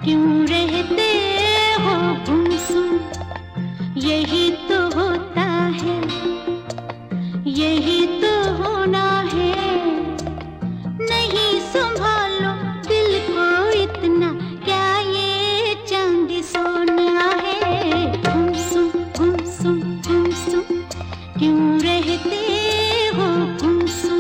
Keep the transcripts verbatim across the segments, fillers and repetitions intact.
क्यों रहते हो गुमसुम, यही तो होता है, यही तो होना है। नहीं संभालो दिल को इतना, क्या ये चांदी सोना है। गुमसुम गुमसुम गुमसुम, क्यों रहते हो गुमसुम।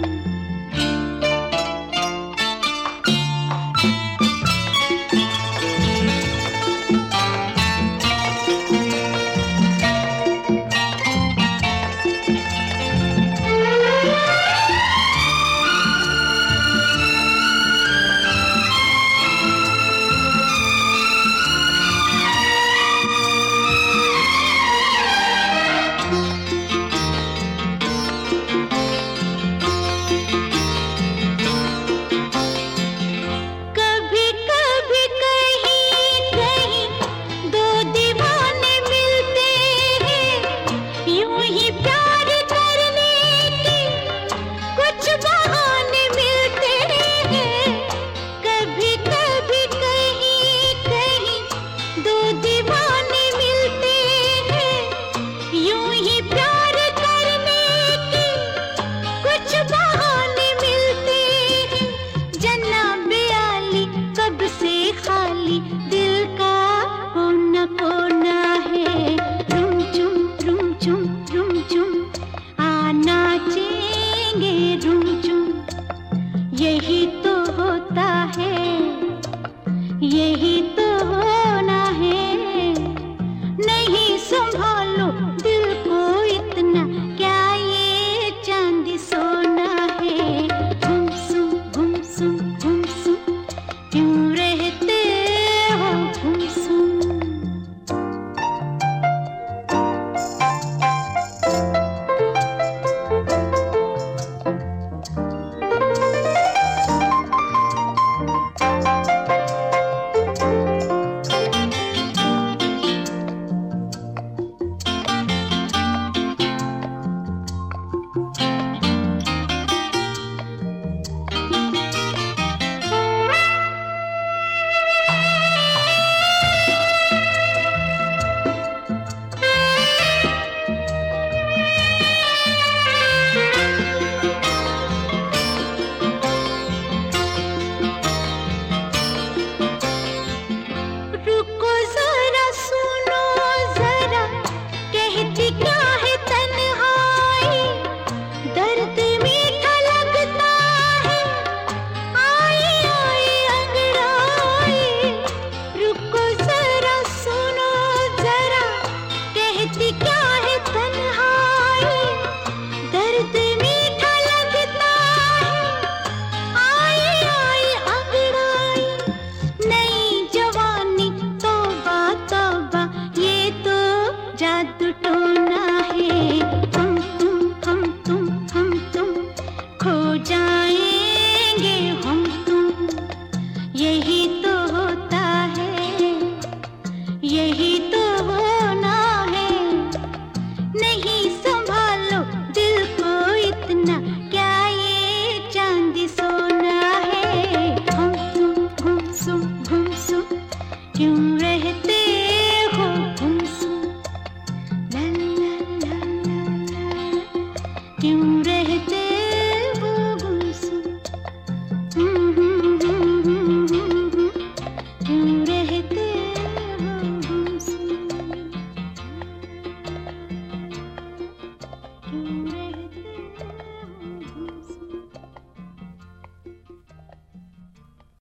दिल का कोना कोना है। रुम झुम रुम झुम रुम झुम, आ नाचेंगे रुम झुम। यही तो होता है, यही तो होना है। नहीं संभालो दिल को इतना, क्या ये चांदी सोना है। गुमसुम गुमसुम गुमसुम, क्यों रहते हो गुमसुम। जादू टोना है। हम तुम हम तुम हम तुम, खो जाएंगे हम तुम। यही तो होता है, यही तो होना है। नहीं संभालो दिल को इतना, क्या ये चांदी सोना है। हम तुम गुमसुम गुमसुम, क्यों रहते हो गुमसुम। क्यों रहते हो गुमसुम, क्यों रहते हो गुमसुम।